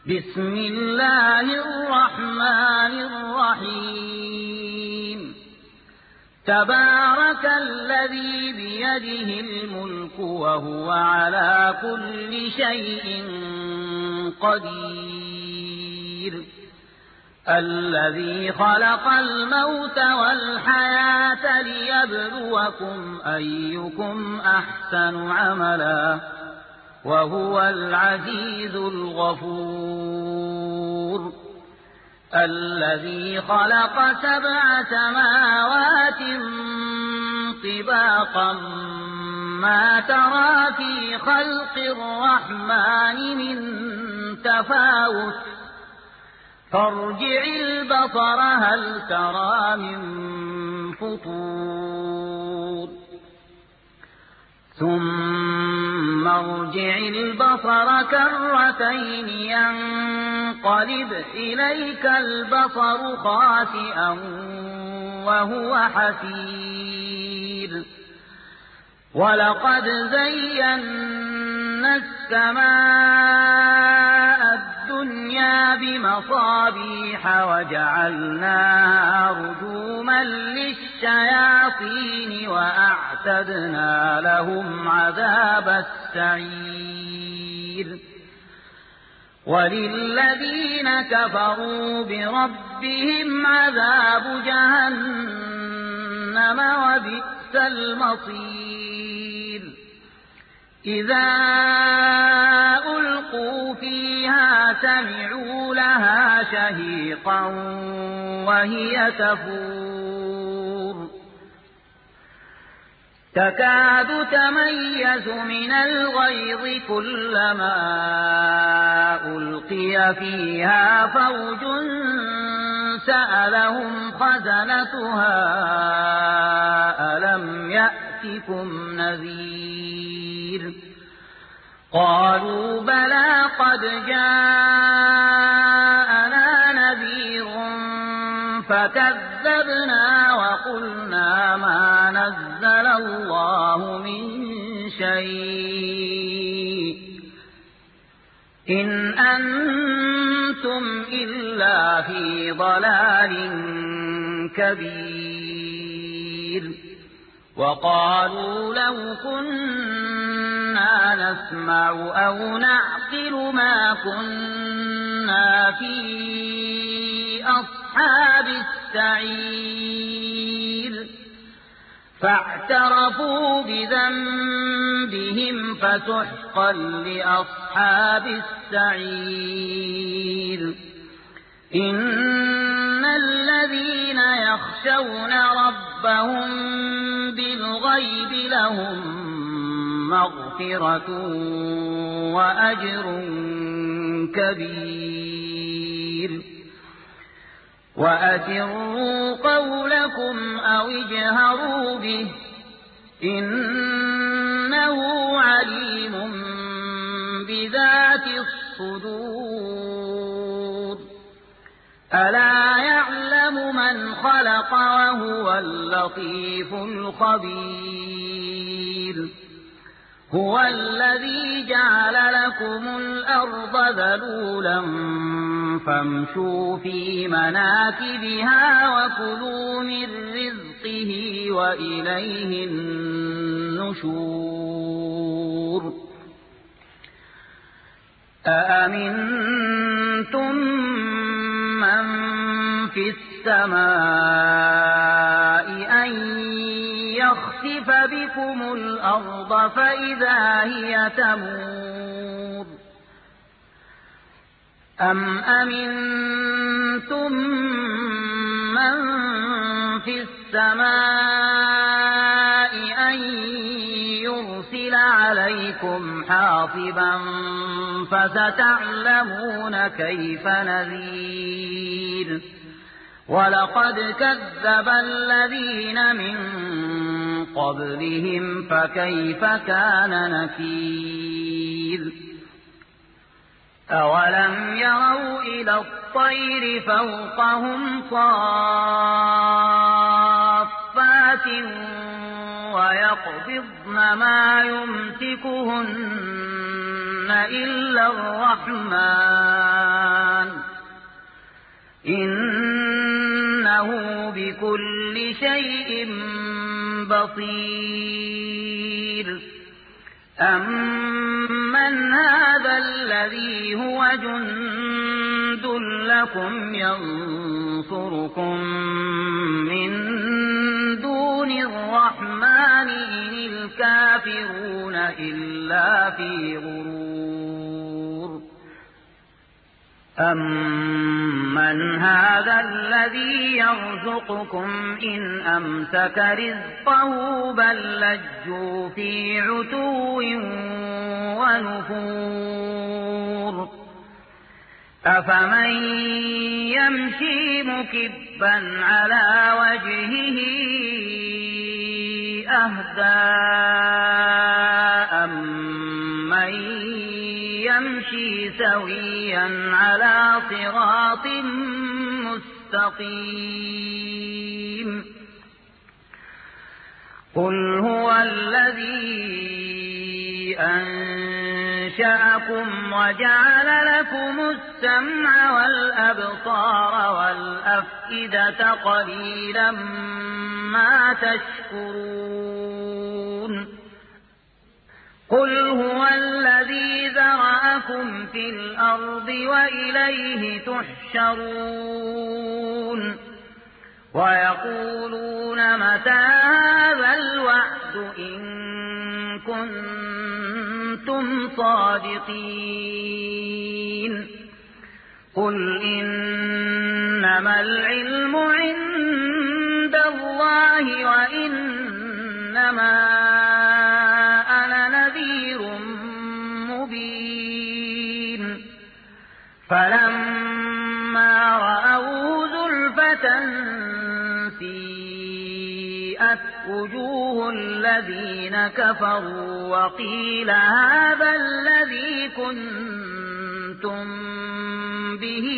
بسم الله الرحمن الرحيم تبارك الذي بيده الملك وهو على كل شيء قدير الذي خلق الموت والحياة ليبلوكم أيكم أحسن عملا وهو العزيز الغفور الذي خلق 7 سماوات طباقا ما ترى في خلق الرحمن من تفاوت فارجع البصر هل ترى من فطور ثم ارجع البصر كرتين ينقلب إليك البصر خاسئا وهو حسير ولقد زينا السماء الدنيا بمصابيح وجعلناها رجوما للشياطين وأعتدنا لهم عذاب السعير وللذين كفروا بربهم عذاب جهنم وبئس المصير إذا ألقوا فيها سمعوا لها شهيقا وهي تفور تكاد تميز من الغيظ كلما ألقي فيها فوج سألهم خزنتها ألم يأتكم نذير قالوا بلى قد جاءنا نذير فكذبنا وقلنا ما نزل الله من شيء إن أنتم إلا في ضلال كبير وقالوا لو كنا نسمع أو نعقل ما كنا في أصحاب السعير فاعترفوا بذنبهم فسحقا لأصحاب السعير إن الذين يخشون ربهم بالغيب لهم مغفرة وأجر كبير وأسروا قولكم أو اجهروا به إنه عليم بذات الصدور ألا يعلم من خلق وهو اللطيف الخبير هو الذي جعل لكم الأرض ذلولا فامشوا في مناكبها وكلوا من رزقه وإليه النشور أأمنتم من في السماء أن يخسف بكم الأرض فإذا هي تمور أم أمنتم من في السماء أن يرسل عليكم حاصبا فستعلمون كيف نذير ولقد كذب الذين من قبلهم فكيف كان نكير أولم يروا إلى الطير فوقهم صافات ويقبضن ما يمسكهن إلا الرحمن بكل شيء بصير أمن هذا الذي هو جند لكم ينصركم من دون الرحمن إن الكافرون إلا في غرور أمن هذا الذي يرزقكم إن أمسك رزقه بل لجوا في عتو ونفور أفمن يمشي مكبا على وجهه أهدى أمن يمشي سويا على صراط مستقيم قل هو الذي أنشأكم وجعل لكم السمع والأبصار والأفئدة قليلا ما تشكرون قل هو الذي ذرأكم في الأرض وإليه تحشرون ويقولون متى هذا الوعد إن كنتم صادقين قل إنما العلم عند الله وإنما فلما رأوه زلفة سيئت وجوه الذين كفروا وقيل هذا الذي كنتم به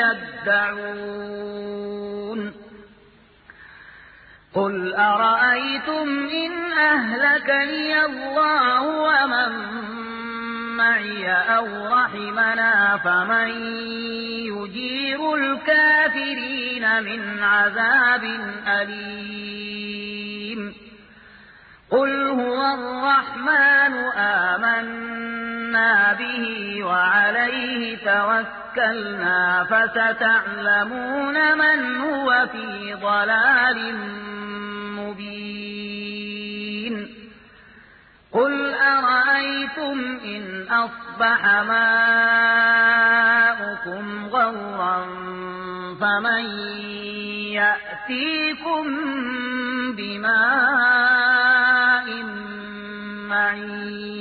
تدعون قل أرأيتم إن أهلكني الله ومن معي أو رحمنا فمن يجير الكافرين من عذاب أليم قل هو الرحمن آمنا به وعليه توكلنا فستعلمون من هو في ضلال مبين قل أرأيتم إن أصبح ماؤكم غورا فمن يأتيكم بماء معين